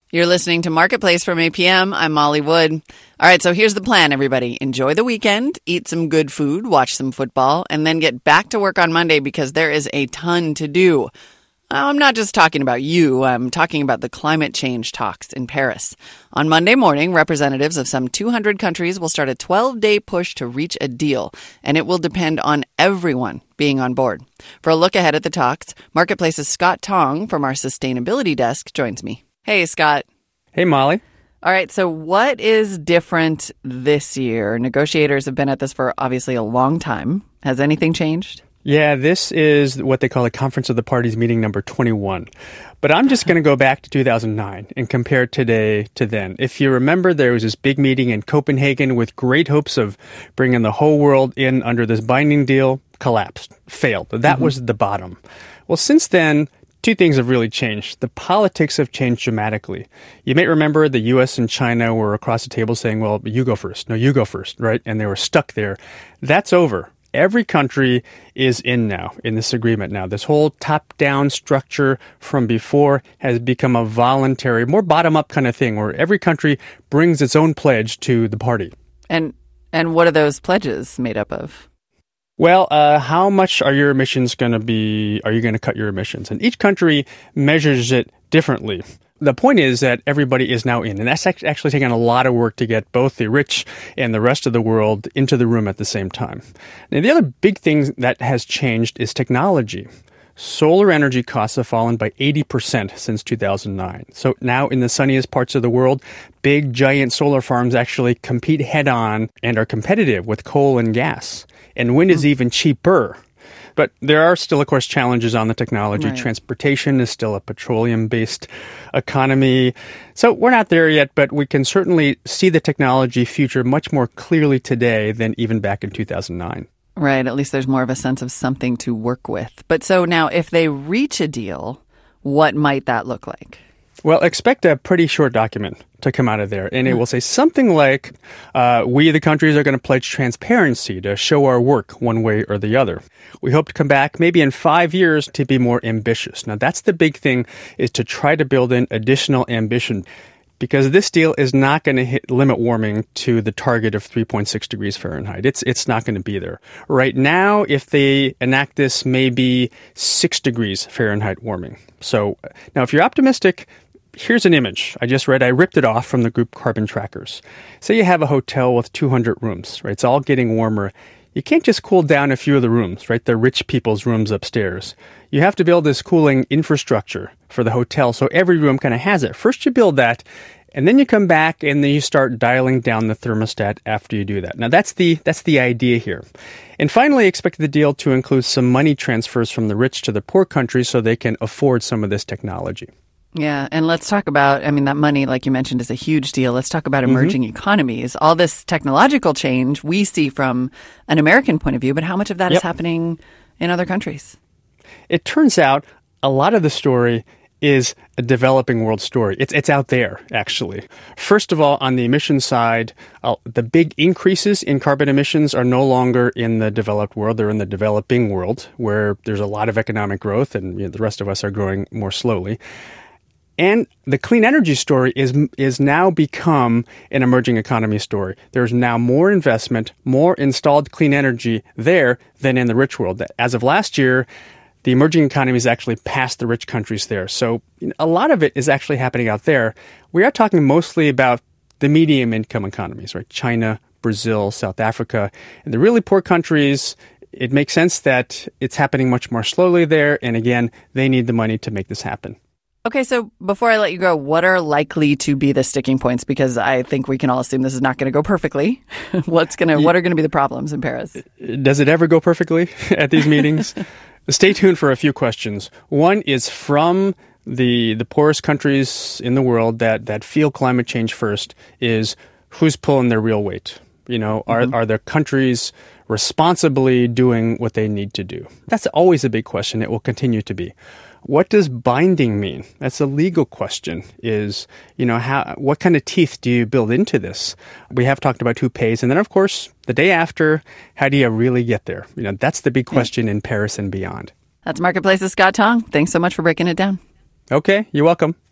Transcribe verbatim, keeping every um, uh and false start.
You're listening to Marketplace from A P M. I'm Molly Wood. All right, so here's the plan, everybody. Enjoy the weekend, eat some good food, watch some football, and then get back to work on Monday because there is a ton to do. I'm not just talking about you. I'm talking about the climate change talks in Paris. On Monday morning, representatives of some two hundred countries will start a twelve-day push to reach a deal, and it will depend on everyone being on board. For a look ahead at the talks, Marketplace's Scott Tong from our sustainability desk joins me. Hey, Scott. Hey, Molly. All right, so what is different this year? Negotiators have been at this for obviously a long time. Has anything changed? Yeah, this is what they call a Conference of the Parties meeting number twenty-one. But I'm just going to go back to two thousand nine and compare today to then. If you remember, there was this big meeting in Copenhagen with great hopes of bringing the whole world in under this binding deal. Collapsed, failed. That mm-hmm. was the bottom. Well, since then, two things have really changed. The politics have changed dramatically. You may remember the U S and China were across the table saying, well, you go first. No, you go first, right? And they were stuck there. That's over. Every country is in now, in this agreement now. This whole top-down structure from before has become a voluntary, more bottom-up kind of thing where every country brings its own pledge to the party. And and what are those pledges made up of? Well, uh, how much are your emissions going to be, are you going to cut your emissions? And each country measures it differently. The point is that everybody is now in, and that's actually taken a lot of work to get both the rich and the rest of the world into the room at the same time. Now, the other big thing that has changed is technology. Solar energy costs have fallen by eighty percent since two thousand nine. So now in the sunniest parts of the world, big, giant solar farms actually compete head-on and are competitive with coal and gas. And wind is even cheaper. But there are still, of course, challenges on the technology. Right. Transportation is still a petroleum-based economy. So we're not there yet, but we can certainly see the technology future much more clearly today than even back in two thousand nine. Right. At least there's more of a sense of something to work with. But so now if they reach a deal, what might that look like? Well, expect a pretty short document to come out of there. And it will say something like, uh, we, the countries, are going to pledge transparency to show our work one way or the other. We hope to come back maybe in five years to be more ambitious. Now, that's the big thing, is to try to build in additional ambition. Because this deal is not going to hit limit warming to the target of three point six degrees Fahrenheit. It's it's not going to be there. Right now, if they enact this, maybe six degrees Fahrenheit warming. So now, if you're optimistic, here's an image I just read. I ripped it off from the group Carbon Trackers. Say you have a hotel with two hundred rooms, right? It's all getting warmer. You can't just cool down a few of the rooms, right? The rich people's rooms upstairs. You have to build this cooling infrastructure for the hotel so every room kind of has it. First you build that, and then you come back and then you start dialing down the thermostat after you do that. Now that's the that's the idea here. And finally, expect the deal to include some money transfers from the rich to the poor countries so they can afford some of this technology. Yeah, and let's talk about, I mean, that money, like you mentioned, is a huge deal. Let's talk about emerging mm-hmm. economies. All this technological change we see from an American point of view, but how much of that yep. is happening in other countries? It turns out a lot of the story is a developing world story. It's it's out there, actually. First of all, on the emission side, uh, the big increases in carbon emissions are no longer in the developed world. They're in the developing world, where there's a lot of economic growth, and you know, the rest of us are growing more slowly. And the clean energy story is is now become an emerging economy story. There's now more investment, more installed clean energy there than in the rich world. As of last year, the emerging economies actually passed the rich countries there. So a lot of it is actually happening out there. We are talking mostly about the medium income economies, right? China, Brazil, South Africa. And the really poor countries, it makes sense that it's happening much more slowly there. And again, they need the money to make this happen. Okay, so before I let you go, what are likely to be the sticking points? Because I think we can all assume this is not going to go perfectly. What's going to, what are going to be the problems in Paris? Does it ever go perfectly at these meetings? Stay tuned for a few questions. One is from the the poorest countries in the world that, that feel climate change first is who's pulling their real weight? You know, are mm-hmm. are the countries responsibly doing what they need to do? That's always a big question. It will continue to be. What does binding mean? That's a legal question. Is, you know, how, what kind of teeth do you build into this? We have talked about who pays. And then, of course, the day after, how do you really get there? You know, that's the big question in Paris and beyond. That's Marketplace's Scott Tong. Thanks so much for breaking it down. Okay, you're welcome.